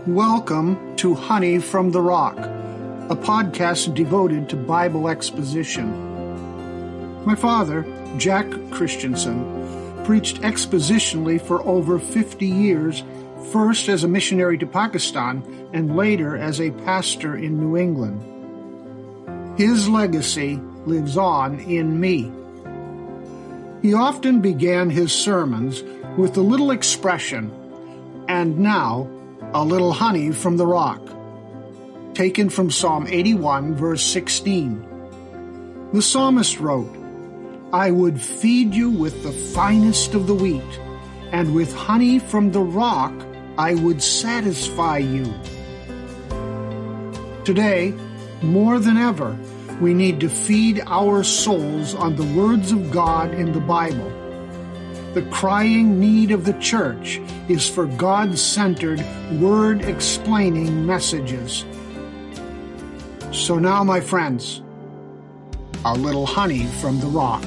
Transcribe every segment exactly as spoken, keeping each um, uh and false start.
Welcome to Honey from the Rock, a podcast devoted to Bible exposition. My father, Jack Christensen, preached expositionally for over fifty years, first as a missionary to Pakistan and later as a pastor in New England. His legacy lives on in me. He often began his sermons with the little expression, "And now, a little honey from the rock," taken from Psalm eighty-one, verse sixteen. The psalmist wrote, "I would feed you with the finest of the wheat, and with honey from the rock I would satisfy you." Today, more than ever, we need to feed our souls on the words of God in the Bible. The crying need of the church is for God-centered, word-explaining messages. So now, my friends, a little honey from the rock.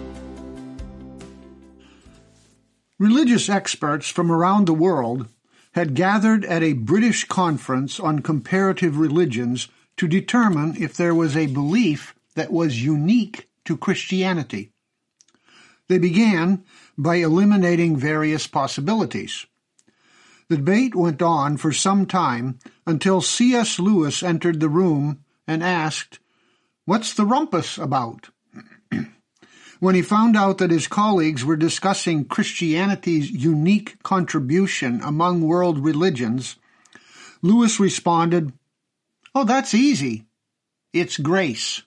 Religious experts from around the world had gathered at a British conference on comparative religions to determine if there was a belief that was unique to Christianity. They began by eliminating various possibilities. The debate went on for some time until C S Lewis entered the room and asked, "What's the rumpus about?" When he found out that his colleagues were discussing Christianity's unique contribution among world religions, Lewis responded, "Oh, that's easy. It's grace."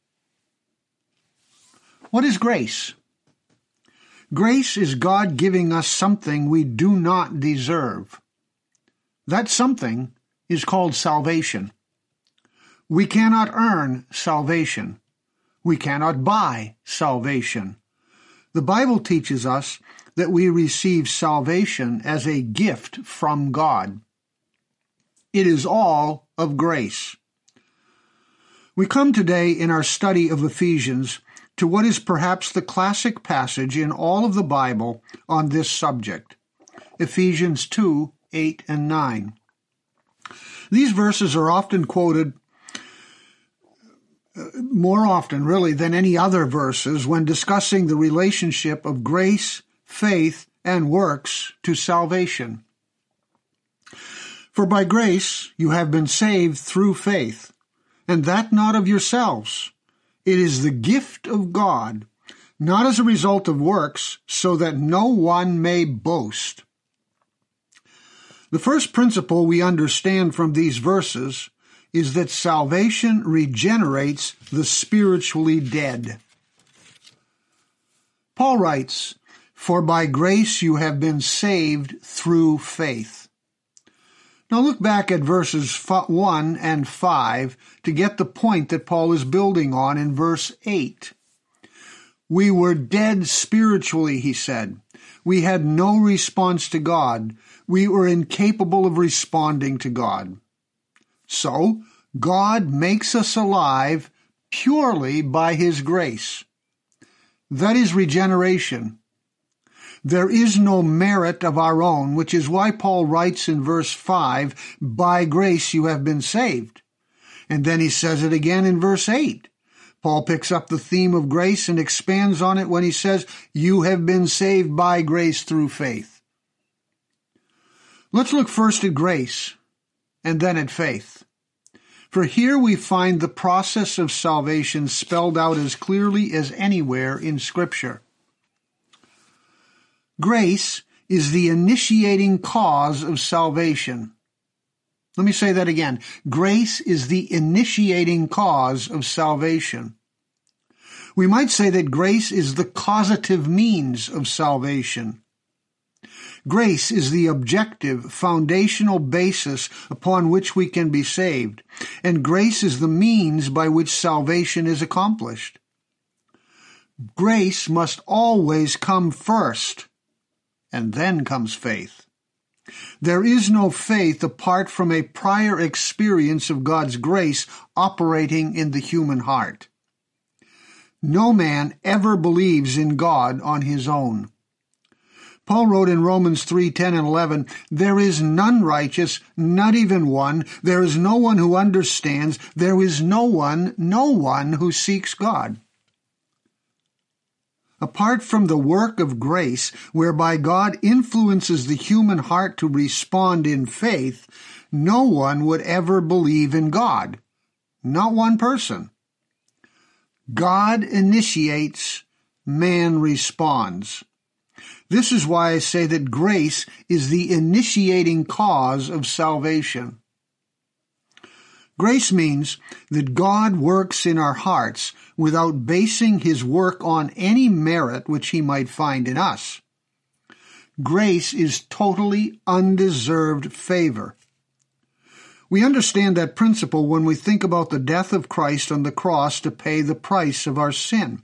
What is grace? Grace is God giving us something we do not deserve. That something is called salvation. We cannot earn salvation. We cannot buy salvation. The Bible teaches us that we receive salvation as a gift from God. It is all of grace. We come today in our study of Ephesians to what is perhaps the classic passage in all of the Bible on this subject, Ephesians two, eight and nine. These verses are often quoted, uh, more often really than any other verses, when discussing the relationship of grace, faith, and works to salvation. For by grace you have been saved through faith, and that not of yourselves. It is the gift of God, not as a result of works, so that no one may boast. The first principle we understand from these verses is that salvation regenerates the spiritually dead. Paul writes, "For by grace you have been saved through faith." Now look back at verses one and five to get the point that Paul is building on in verse eight. We were dead spiritually, he said. We had no response to God. We were incapable of responding to God. So, God makes us alive purely by his grace. That is regeneration. There is no merit of our own, which is why Paul writes in verse five, "By grace you have been saved." And then he says it again in verse eight. Paul picks up the theme of grace and expands on it when he says, "You have been saved by grace through faith." Let's look first at grace and then at faith. For here we find the process of salvation spelled out as clearly as anywhere in Scripture. Grace is the initiating cause of salvation. Let me say that again. Grace is the initiating cause of salvation. We might say that grace is the causative means of salvation. Grace is the objective, foundational basis upon which we can be saved, and grace is the means by which salvation is accomplished. Grace must always come first, and then comes faith. There is no faith apart from a prior experience of God's grace operating in the human heart. No man ever believes in God on his own. Paul wrote in Romans three, ten and eleven, "There is none righteous, not even one. There is no one who understands. There is no one, no one who seeks God." Apart from the work of grace, whereby God influences the human heart to respond in faith, no one would ever believe in God. Not one person. God initiates, man responds. This is why I say that grace is the initiating cause of salvation. Grace means that God works in our hearts without basing his work on any merit which he might find in us. Grace is totally undeserved favor. We understand that principle when we think about the death of Christ on the cross to pay the price of our sin.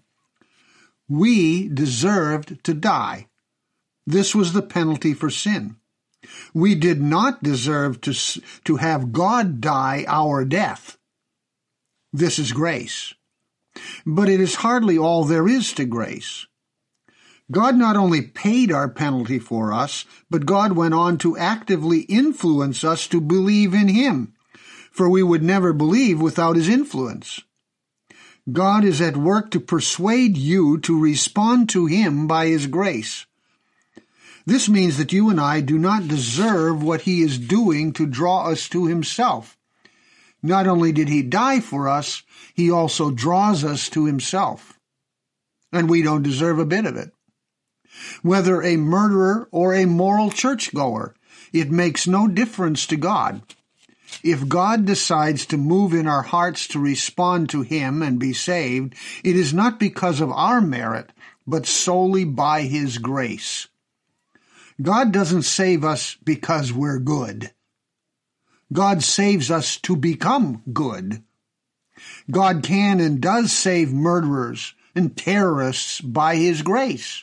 We deserved to die. This was the penalty for sin. We did not deserve to, to have God die our death. This is grace. But it is hardly all there is to grace. God not only paid our penalty for us, but God went on to actively influence us to believe in him, for we would never believe without his influence. God is at work to persuade you to respond to him by his grace. This means that you and I do not deserve what he is doing to draw us to himself. Not only did he die for us, he also draws us to himself. And we don't deserve a bit of it. Whether a murderer or a moral churchgoer, it makes no difference to God. If God decides to move in our hearts to respond to him and be saved, it is not because of our merit, but solely by his grace. God doesn't save us because we're good. God saves us to become good. God can and does save murderers and terrorists by his grace.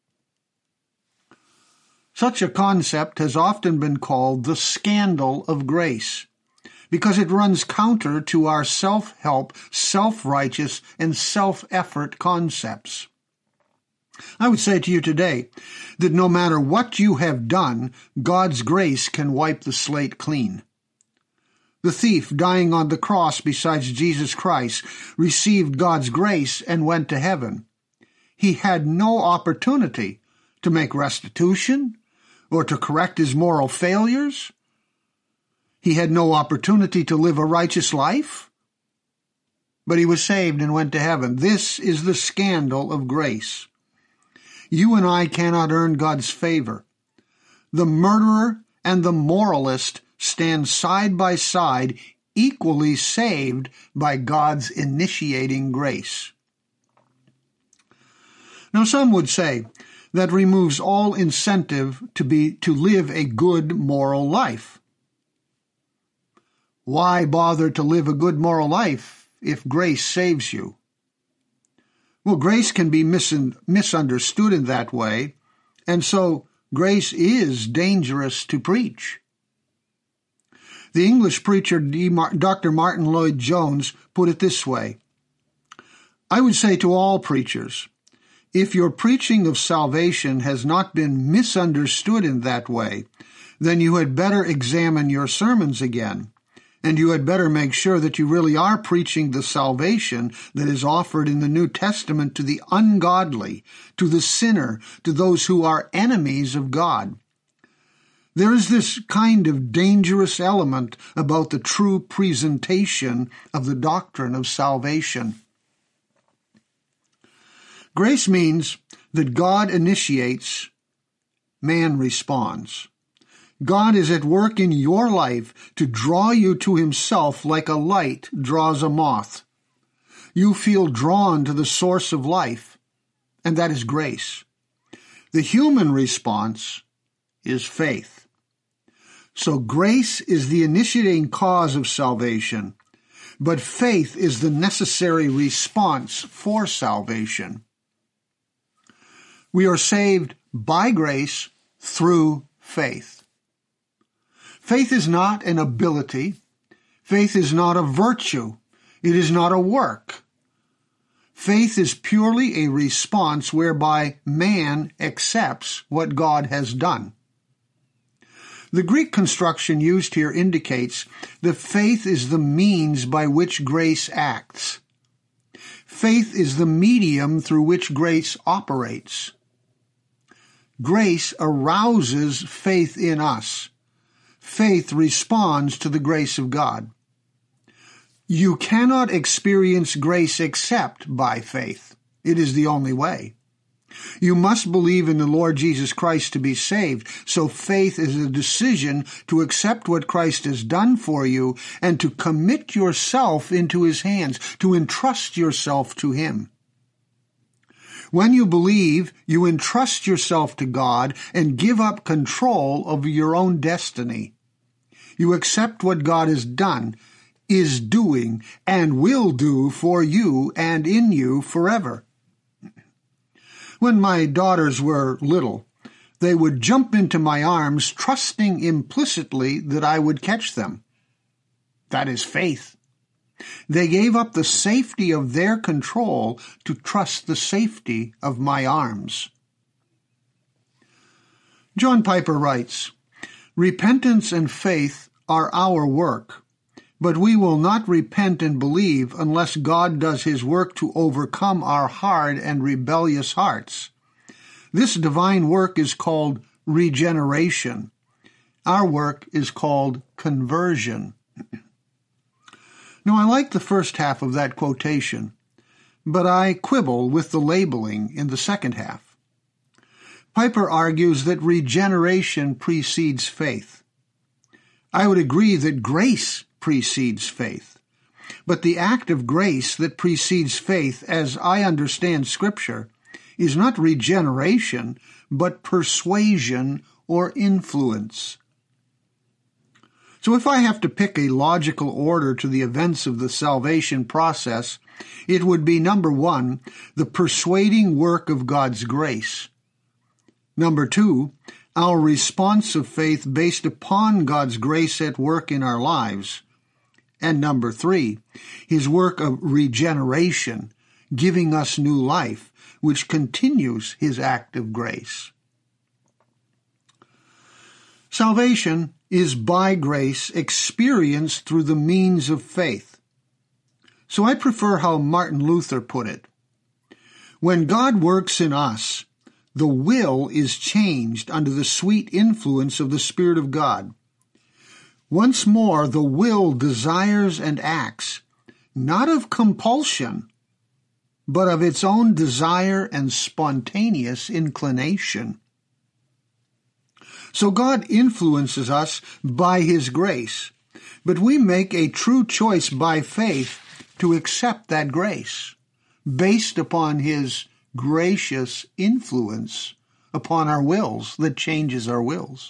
Such a concept has often been called the scandal of grace, because it runs counter to our self-help, self-righteous, and self-effort concepts. I would say to you today that no matter what you have done, God's grace can wipe the slate clean. The thief dying on the cross beside Jesus Christ received God's grace and went to heaven. He had no opportunity to make restitution or to correct his moral failures. He had no opportunity to live a righteous life, but he was saved and went to heaven. This is the scandal of grace. You and I cannot earn God's favor. The murderer and the moralist stand side by side, equally saved by God's initiating grace. Now, some would say that removes all incentive to be to live a good moral life. Why bother to live a good moral life if grace saves you? Well, grace can be mis- misunderstood in that way, and so grace is dangerous to preach. The English preacher Doctor Martin Lloyd-Jones put it this way: I would say to all preachers, if your preaching of salvation has not been misunderstood in that way, then you had better examine your sermons again. And you had better make sure that you really are preaching the salvation that is offered in the New Testament to the ungodly, to the sinner, to those who are enemies of God. There is this kind of dangerous element about the true presentation of the doctrine of salvation. Grace means that God initiates, man responds. God is at work in your life to draw you to himself like a light draws a moth. You feel drawn to the source of life, and that is grace. The human response is faith. So grace is the initiating cause of salvation, but faith is the necessary response for salvation. We are saved by grace through faith. Faith is not an ability. Faith is not a virtue. It is not a work. Faith is purely a response whereby man accepts what God has done. The Greek construction used here indicates that faith is the means by which grace acts. Faith is the medium through which grace operates. Grace arouses faith in us. Faith responds to the grace of God. You cannot experience grace except by faith. It is the only way. You must believe in the Lord Jesus Christ to be saved, so faith is a decision to accept what Christ has done for you and to commit yourself into his hands, to entrust yourself to him. When you believe, you entrust yourself to God and give up control over your own destiny. You accept what God has done, is doing, and will do for you and in you forever. When my daughters were little, they would jump into my arms, trusting implicitly that I would catch them. That is faith. They gave up the safety of their control to trust the safety of my arms. John Piper writes, "Repentance and faith are our work, but we will not repent and believe unless God does his work to overcome our hard and rebellious hearts. This divine work is called regeneration. Our work is called conversion." Now, I like the first half of that quotation, but I quibble with the labeling in the second half. Piper argues that regeneration precedes faith. I would agree that grace precedes faith. But the act of grace that precedes faith, as I understand Scripture, is not regeneration, but persuasion or influence. So if I have to pick a logical order to the events of the salvation process, it would be, number one, the persuading work of God's grace. Number two, our response of faith based upon God's grace at work in our lives. And number three, his work of regeneration, giving us new life, which continues his act of grace. Salvation is by grace experienced through the means of faith. So I prefer how Martin Luther put it. When God works in us, the will is changed under the sweet influence of the Spirit of God. Once more, the will desires and acts, not of compulsion, but of its own desire and spontaneous inclination. So God influences us by his grace, but we make a true choice by faith to accept that grace, based upon his gracious influence upon our wills that changes our wills.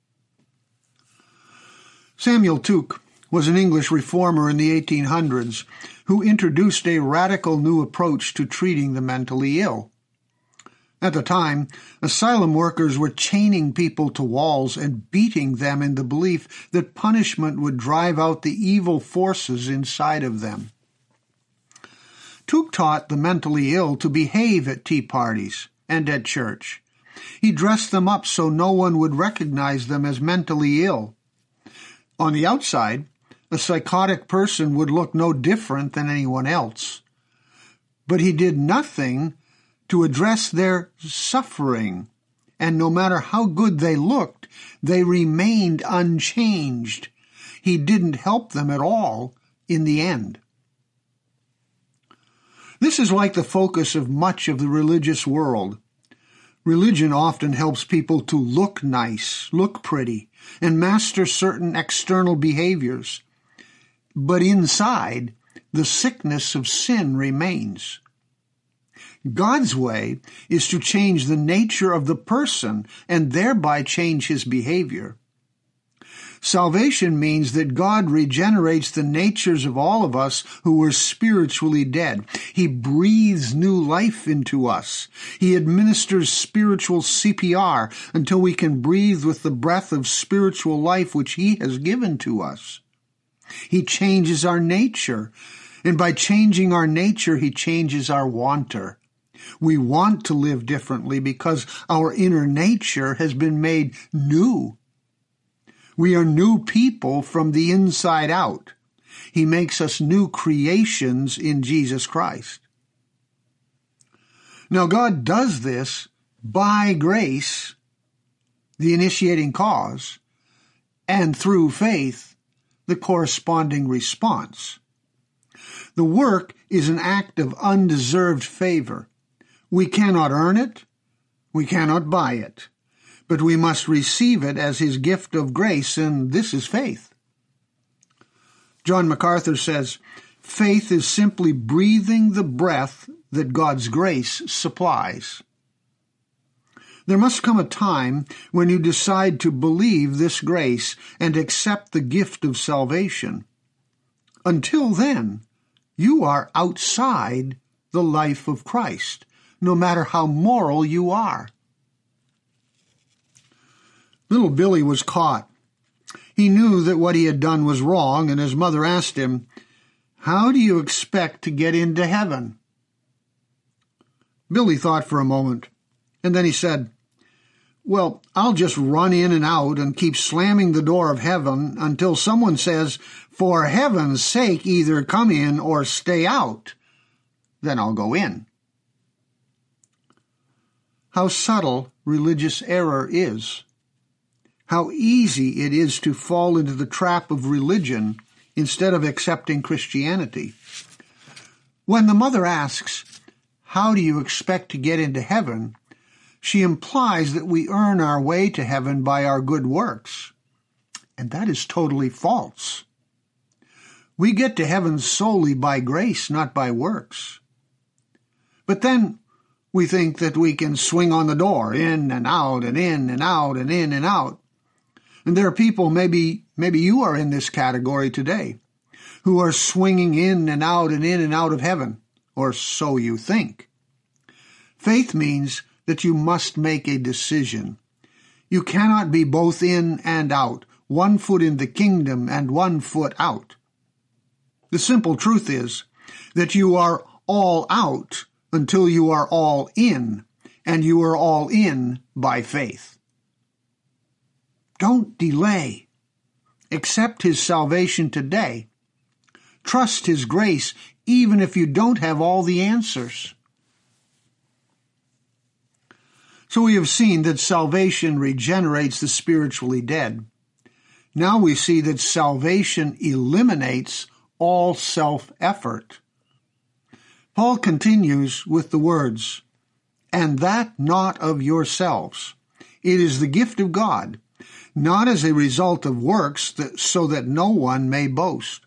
Samuel Tuke was an English reformer in the eighteen hundreds who introduced a radical new approach to treating the mentally ill. At the time, asylum workers were chaining people to walls and beating them in the belief that punishment would drive out the evil forces inside of them. Tuke taught the mentally ill to behave at tea parties and at church. He dressed them up so no one would recognize them as mentally ill. On the outside, a psychotic person would look no different than anyone else. But he did nothing to address their suffering, and no matter how good they looked, they remained unchanged. He didn't help them at all in the end. This is like the focus of much of the religious world. Religion often helps people to look nice, look pretty, and master certain external behaviors. But inside, the sickness of sin remains. God's way is to change the nature of the person and thereby change his behavior. Salvation means that God regenerates the natures of all of us who were spiritually dead. He breathes new life into us. He administers spiritual C P R until we can breathe with the breath of spiritual life which he has given to us. He changes our nature, And by changing our nature, he changes our wanter. We want to live differently because our inner nature has been made new. We are new people from the inside out. He makes us new creations in Jesus Christ. Now, God does this by grace, the initiating cause, and through faith, the corresponding response. The work is an act of undeserved favor. We cannot earn it, we cannot buy it, but we must receive it as his gift of grace, and this is faith. John MacArthur says, faith is simply breathing the breath that God's grace supplies. There must come a time when you decide to believe this grace and accept the gift of salvation. Until then, you are outside the life of Christ, no matter how moral you are. Little Billy was caught. He knew that what he had done was wrong, and his mother asked him, "How do you expect to get into heaven?" Billy thought for a moment, and then he said, "Well, I'll just run in and out and keep slamming the door of heaven until someone says, 'For heaven's sake, either come in or stay out.' Then I'll go in." How subtle religious error is. How easy it is to fall into the trap of religion instead of accepting Christianity. When the mother asks, "How do you expect to get into heaven?" she implies that we earn our way to heaven by our good works. And that is totally false. We get to heaven solely by grace, not by works. But then we think that we can swing on the door, in and out and in and out and in and out. And there are people, maybe, maybe you are in this category today, who are swinging in and out and in and out of heaven, or so you think. Faith means that you must make a decision. You cannot be both in and out, one foot in the kingdom and one foot out. The simple truth is that you are all out until you are all in, and you are all in by faith. Don't delay. Accept his salvation today. Trust his grace, even if you don't have all the answers. So we have seen that salvation regenerates the spiritually dead. Now we see that salvation eliminates all self-effort. Paul continues with the words, "And that not of yourselves. It is the gift of God, not as a result of works, that, so that no one may boast."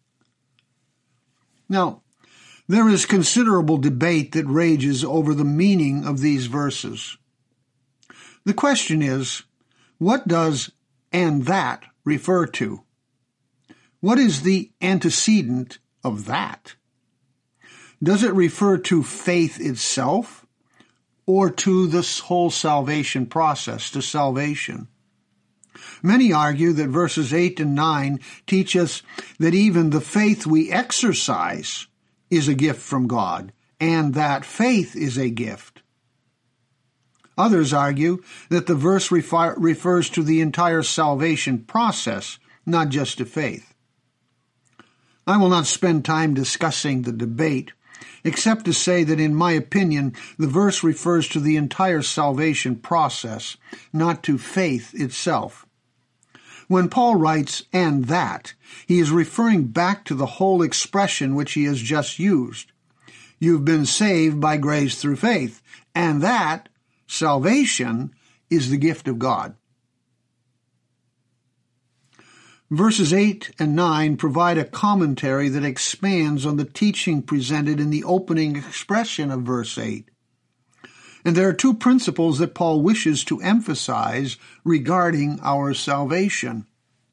Now, there is considerable debate that rages over the meaning of these verses. The question is, what does "and that" refer to? What is the antecedent of that? Does it refer to faith itself or to this whole salvation process, to salvation? Many argue that verses eight and nine teach us that even the faith we exercise is a gift from God, and that faith is a gift. Others argue that the verse refer- refers to the entire salvation process, not just to faith. I will not spend time discussing the debate, except to say that in my opinion, the verse refers to the entire salvation process, not to faith itself. When Paul writes, "and that," he is referring back to the whole expression which he has just used. You've been saved by grace through faith, and that, salvation, is the gift of God. Verses eight and nine provide a commentary that expands on the teaching presented in the opening expression of verse eight. And there are two principles that Paul wishes to emphasize regarding our salvation.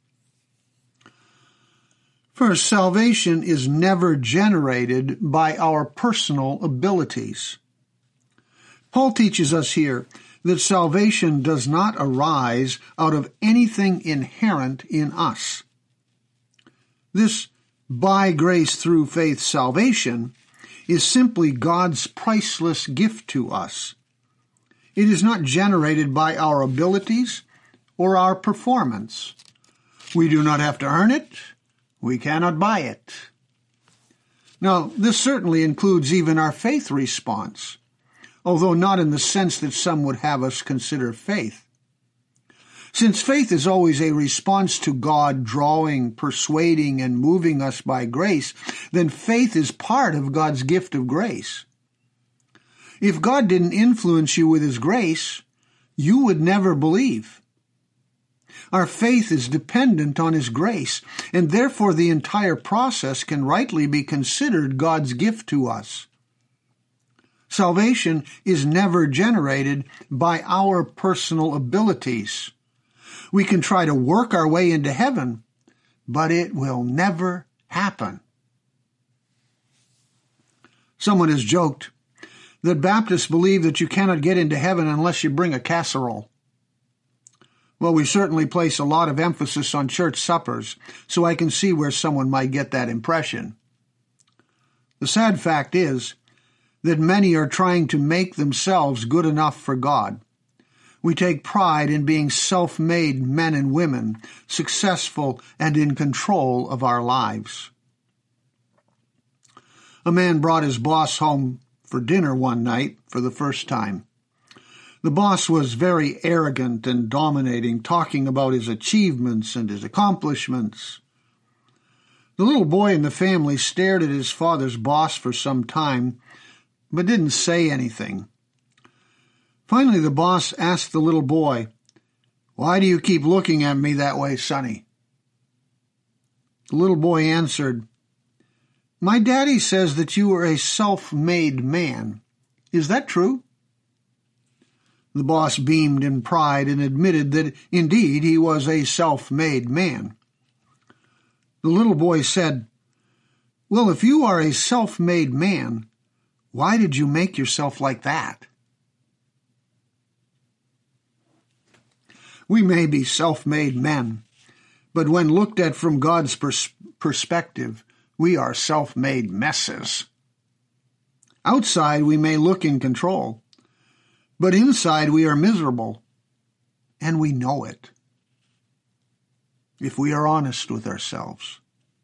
First, salvation is never generated by our personal abilities. Paul teaches us here that salvation does not arise out of anything inherent in us. This by grace through faith salvation is simply God's priceless gift to us. It is not generated by our abilities or our performance. We do not have to earn it. We cannot buy it. Now, this certainly includes even our faith response, although not in the sense that some would have us consider faith. Since faith is always a response to God drawing, persuading, and moving us by grace, then faith is part of God's gift of grace. If God didn't influence you with His grace, you would never believe. Our faith is dependent on His grace, and therefore the entire process can rightly be considered God's gift to us. Salvation is never generated by our personal abilities. We can try to work our way into heaven, but it will never happen. Someone has joked that Baptists believe that you cannot get into heaven unless you bring a casserole. Well, we certainly place a lot of emphasis on church suppers, so I can see where someone might get that impression. The sad fact is that many are trying to make themselves good enough for God. We take pride in being self-made men and women, successful and in control of our lives. A man brought his boss home for dinner one night for the first time. The boss was very arrogant and dominating, talking about his achievements and his accomplishments. The little boy in the family stared at his father's boss for some time, but didn't say anything. Finally, the boss asked the little boy, "Why do you keep looking at me that way, Sonny?" The little boy answered, "My daddy says that you are a self-made man. Is that true?" The boss beamed in pride and admitted that indeed he was a self-made man. The little boy said, "Well, if you are a self-made man, why did you make yourself like that?" We may be self-made men, but when looked at from God's pers- perspective, we are self-made messes. Outside, we may look in control, but inside we are miserable, and we know it, if we are honest with ourselves.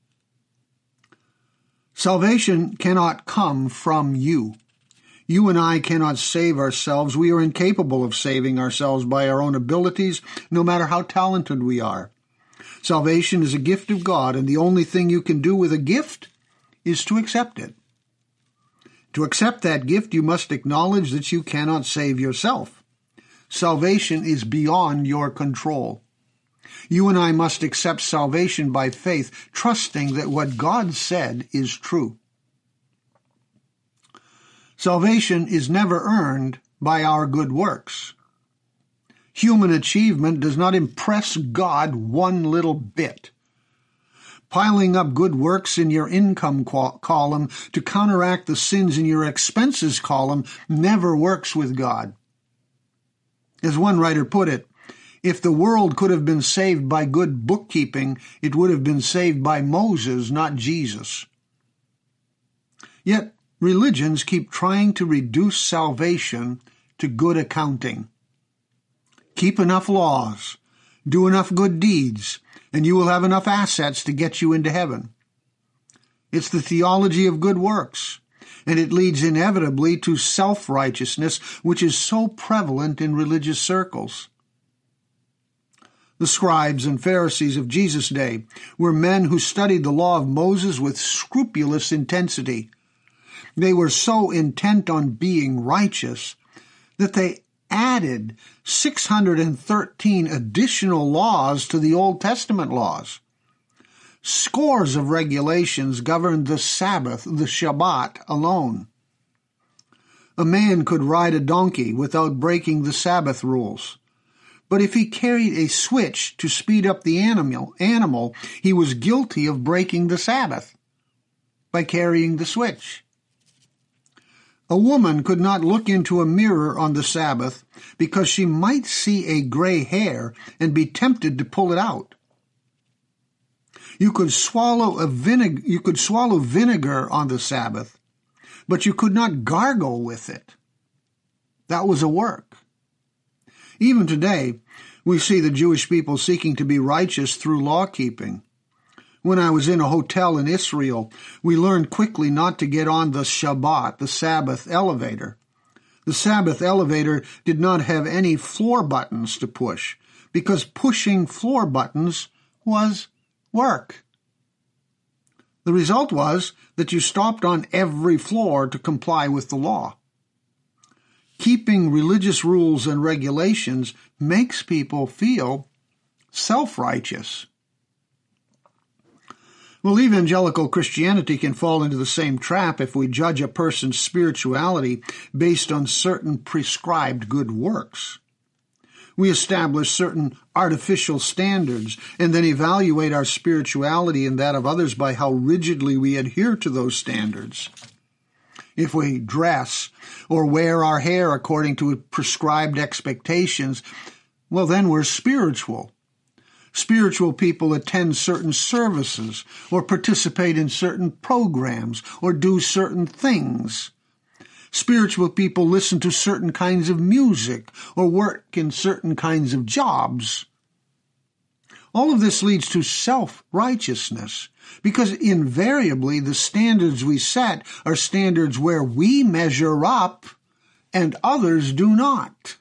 Salvation cannot come from you. You and I cannot save ourselves. We are incapable of saving ourselves by our own abilities, no matter how talented we are. Salvation is a gift of God, and the only thing you can do with a gift is to accept it. To accept that gift, you must acknowledge that you cannot save yourself. Salvation is beyond your control. You and I must accept salvation by faith, trusting that what God said is true. Salvation is never earned by our good works. Human achievement does not impress God one little bit. Piling up good works in your income column to counteract the sins in your expenses column never works with God. As one writer put it, if the world could have been saved by good bookkeeping, it would have been saved by Moses, not Jesus. Yet, religions keep trying to reduce salvation to good accounting. Keep enough laws, do enough good deeds, and you will have enough assets to get you into heaven. It's the theology of good works, and it leads inevitably to self-righteousness, which is so prevalent in religious circles. The scribes and Pharisees of Jesus' day were men who studied the law of Moses with scrupulous intensity. They were so intent on being righteous that they added six hundred thirteen additional laws to the Old Testament laws. Scores of regulations governed the Sabbath, the Shabbat alone. A man could ride a donkey without breaking the Sabbath rules. But if he carried a switch to speed up the animal, animal, he was guilty of breaking the Sabbath by carrying the switch. A woman could not look into a mirror on the Sabbath because she might see a gray hair and be tempted to pull it out. You could swallow a vinegar, you could swallow vinegar on the Sabbath, but you could not gargle with it. That was a work. Even today, we see the Jewish people seeking to be righteous through law-keeping. When I was in a hotel in Israel, we learned quickly not to get on the Shabbat, the Sabbath elevator. The Sabbath elevator did not have any floor buttons to push, because pushing floor buttons was work. The result was that you stopped on every floor to comply with the law. Keeping religious rules and regulations makes people feel self-righteous. Well, evangelical Christianity can fall into the same trap if we judge a person's spirituality based on certain prescribed good works. We establish certain artificial standards and then evaluate our spirituality and that of others by how rigidly we adhere to those standards. If we dress or wear our hair according to prescribed expectations, well, then we're spiritual. Spiritual people attend certain services or participate in certain programs or do certain things. Spiritual people listen to certain kinds of music or work in certain kinds of jobs. All of this leads to self-righteousness because invariably the standards we set are standards where we measure up and others do not.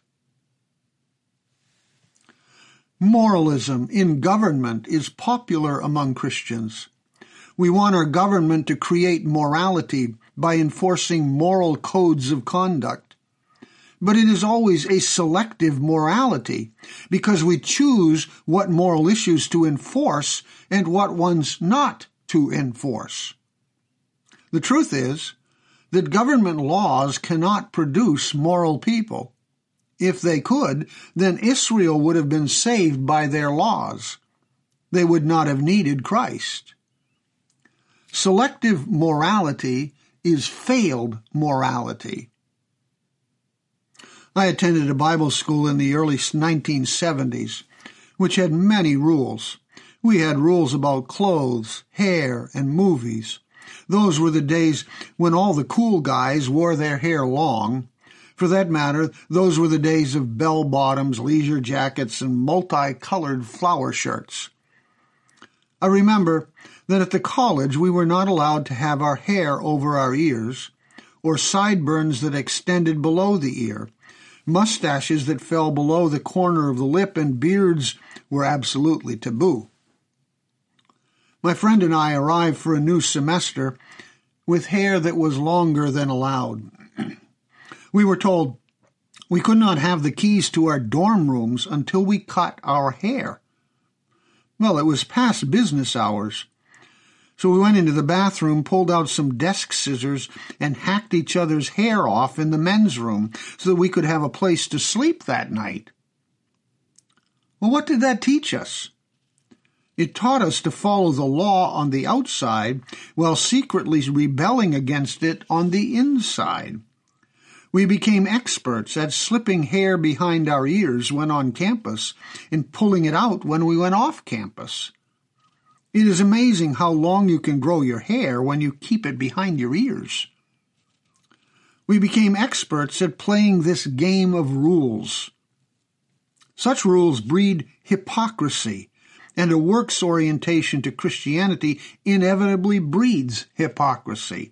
Moralism in government is popular among Christians. We want our government to create morality by enforcing moral codes of conduct. But it is always a selective morality because we choose what moral issues to enforce and what ones not to enforce. The truth is that government laws cannot produce moral people. If they could, then Israel would have been saved by their laws. They would not have needed Christ. Selective morality is failed morality. I attended a Bible school in the early nineteen seventies, which had many rules. We had rules about clothes, hair, and movies. Those were the days when all the cool guys wore their hair long. For that matter, those were the days of bell-bottoms, leisure jackets, and multicolored flower shirts. I remember that at the college we were not allowed to have our hair over our ears, or sideburns that extended below the ear, mustaches that fell below the corner of the lip, and beards were absolutely taboo. My friend and I arrived for a new semester with hair that was longer than allowed. We were told we could not have the keys to our dorm rooms until we cut our hair. Well, it was past business hours. So we went into the bathroom, pulled out some desk scissors, and hacked each other's hair off in the men's room so that we could have a place to sleep that night. Well, what did that teach us? It taught us to follow the law on the outside while secretly rebelling against it on the inside. We became experts at slipping hair behind our ears when on campus and pulling it out when we went off campus. It is amazing how long you can grow your hair when you keep it behind your ears. We became experts at playing this game of rules. Such rules breed hypocrisy, and a works orientation to Christianity inevitably breeds hypocrisy.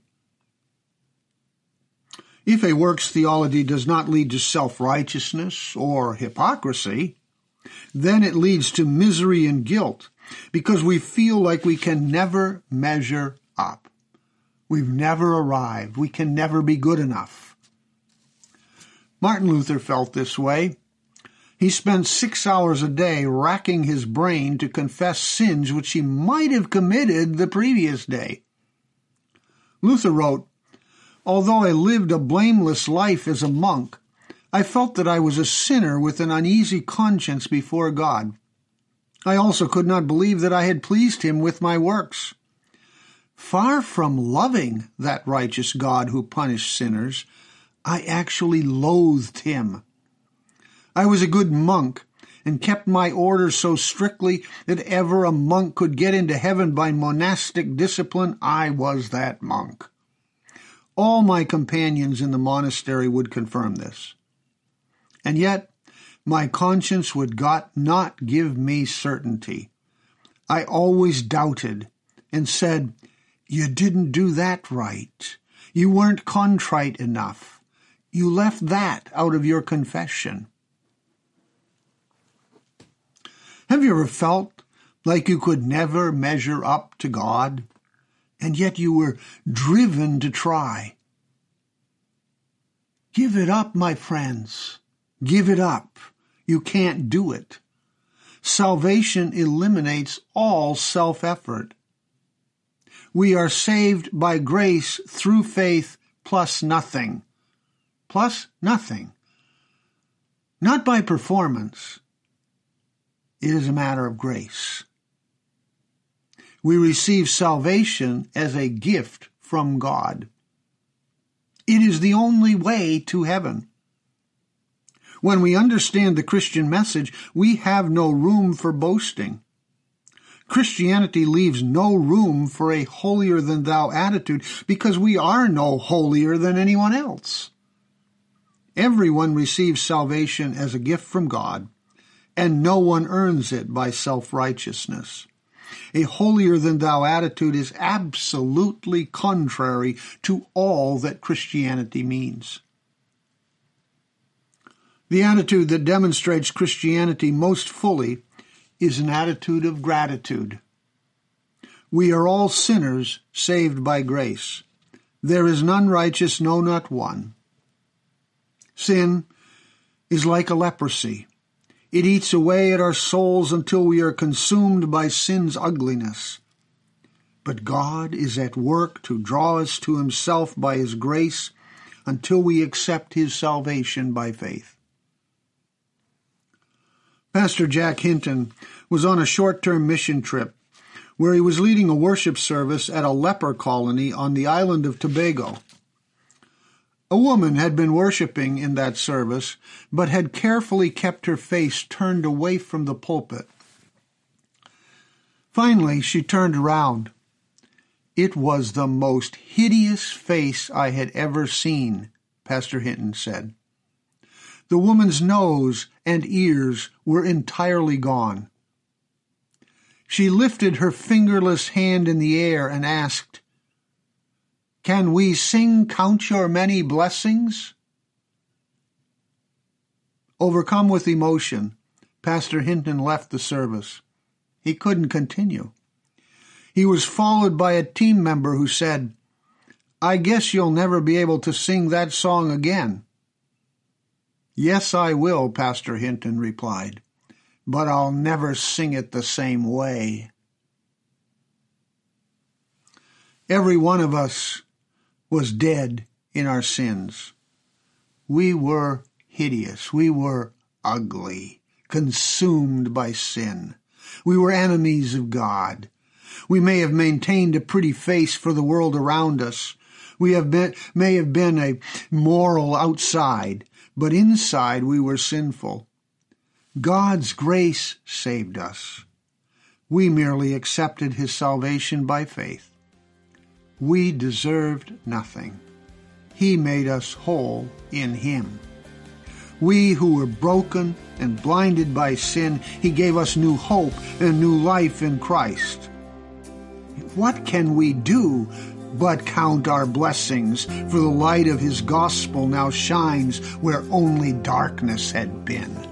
If a works theology does not lead to self-righteousness or hypocrisy, then it leads to misery and guilt because we feel like we can never measure up. We've never arrived. We can never be good enough. Martin Luther felt this way. He spent six hours a day racking his brain to confess sins which he might have committed the previous day. Luther wrote, "Although I lived a blameless life as a monk, I felt that I was a sinner with an uneasy conscience before God. I also could not believe that I had pleased him with my works. Far from loving that righteous God who punished sinners, I actually loathed him. I was a good monk, and kept my orders so strictly that ever a monk could get into heaven by monastic discipline, I was that monk. All my companions in the monastery would confirm this. And yet, my conscience would God not give me certainty. I always doubted and said, "You didn't do that right. You weren't contrite enough. You left that out of your confession." Have you ever felt like you could never measure up to God, and yet you were driven to try? Give it up, my friends. Give it up. You can't do it. Salvation eliminates all self-effort. We are saved by grace through faith plus nothing. Plus nothing. Not by performance. It is a matter of grace. We receive salvation as a gift from God. It is the only way to heaven. When we understand the Christian message, we have no room for boasting. Christianity leaves no room for a holier-than-thou attitude because we are no holier than anyone else. Everyone receives salvation as a gift from God, and no one earns it by self-righteousness. A holier-than-thou attitude is absolutely contrary to all that Christianity means. The attitude that demonstrates Christianity most fully is an attitude of gratitude. We are all sinners saved by grace. There is none righteous, no, not one. Sin is like a leprosy. It eats away at our souls until we are consumed by sin's ugliness. But God is at work to draw us to himself by his grace until we accept his salvation by faith. Pastor Jack Hinton was on a short-term mission trip where he was leading a worship service at a leper colony on the island of Tobago. A woman had been worshiping in that service, but had carefully kept her face turned away from the pulpit. Finally, she turned around. It was the most hideous face I had ever seen, Pastor Hinton said. The woman's nose and ears were entirely gone. She lifted her fingerless hand in the air and asked, "Can we sing Count Your Many Blessings?" Overcome with emotion, Pastor Hinton left the service. He couldn't continue. He was followed by a team member who said, "I guess you'll never be able to sing that song again." "Yes, I will," Pastor Hinton replied, "but I'll never sing it the same way." Every one of us was dead in our sins. We were hideous. We were ugly, consumed by sin. We were enemies of God. We may have maintained a pretty face for the world around us. We have been, may have been a moral outside, but inside we were sinful. God's grace saved us. We merely accepted his salvation by faith. We deserved nothing. He made us whole in him. We who were broken and blinded by sin, he gave us new hope and new life in Christ. What can we do but count our blessings, for the light of his gospel now shines where only darkness had been?